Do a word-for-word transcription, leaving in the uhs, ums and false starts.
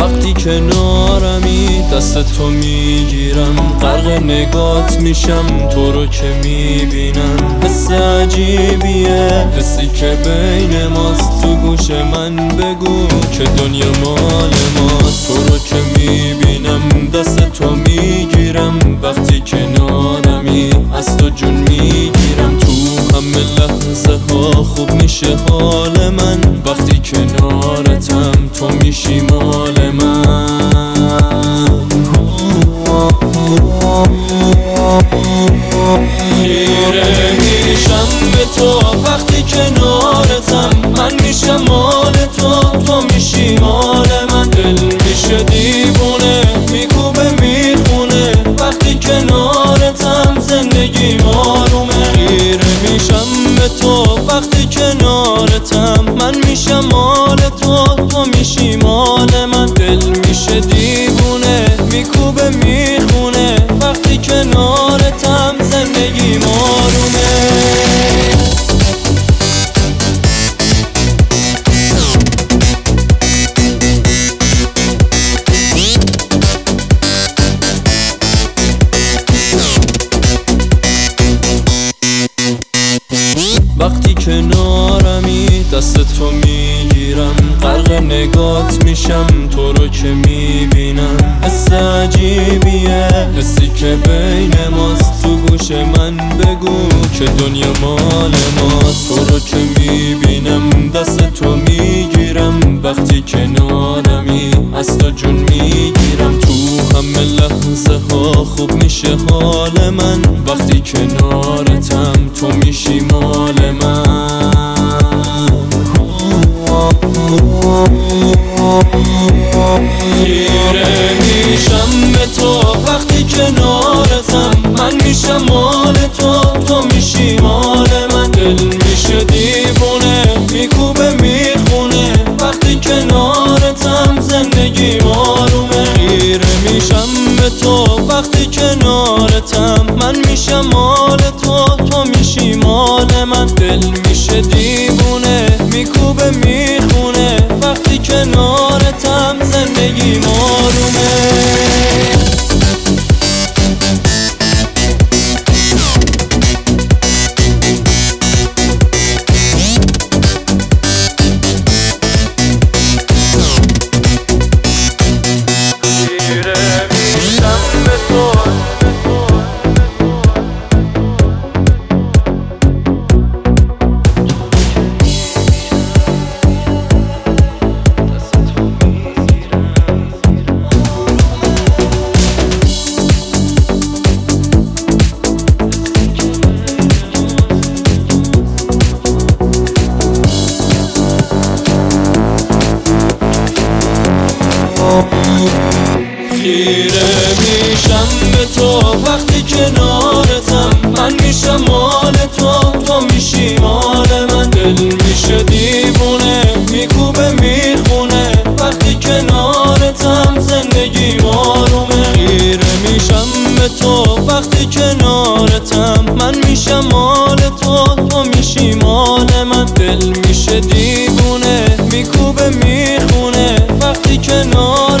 وقتی کنارمی دست تو میگیرم، غرق نگات میشم تو رو که میبینم. حس عجیبیه، حسی که بین ماست. تو گوش من بگو که دنیا مال ماست. تو رو که میبینم دست تو میگیرم، وقتی کنارمی از تو جون میگیرم. تو همه لحظه ها خوب میشه حال من، وقتی کنارتم تو میشی مال من. خیره میشم به تو وقتی کنارتم، من میشم مال تو، تو میشی مال من. دل میشه دیوونه، میکوبه میخونه، وقتی کنارتم زندگی آرومه. خیره میشم به تو وقتی کنارتم، من میشم مال تو، تو میشی مال من. دل میشه دیوونه، میکوبه میخونه، وقتی کنارتم زندگی آرومه. وقتی کنارمی دست تو میگیرم، غرق نگات میشم تو رو که میبینم. حس عجیبیه، حسی که بین ماست. تو گوش من بگو که دنیا مال ماست. تو رو که میبینم دست تو میگیرم، وقتی کنارمی از تو جون میگیرم. تو همه لحظه ها خوب میشه حال من، وقتی کنارتم تو میشی مال من. خیره میشم به تو وقتی کنارتم، من میشم مال تو، تو میشی مال من. دل میشه دیوونه، میکوبه میخونه، وقتی کنارتم زندگی آرومه. خیره میشم به تو وقتی کنارتم، من میشم مال تو، تو میشی مال من. دل میشه دیوونه، میکوبه میخونه، وقتی کنارتم زندگی آرومه. خیره میشم به تو وقتی کنارتم، من میشم مال تو، تو میشی مال من. دل میشه دیوونه، میکوبه میخونه، وقتی کنارتم زندگی آرومه. خیره میشم به تو وقتی کنارتم، من میشم مال تو، تو میشی مال من. دل میشه دیوونه، میکوبه میخونه، وقتی کنار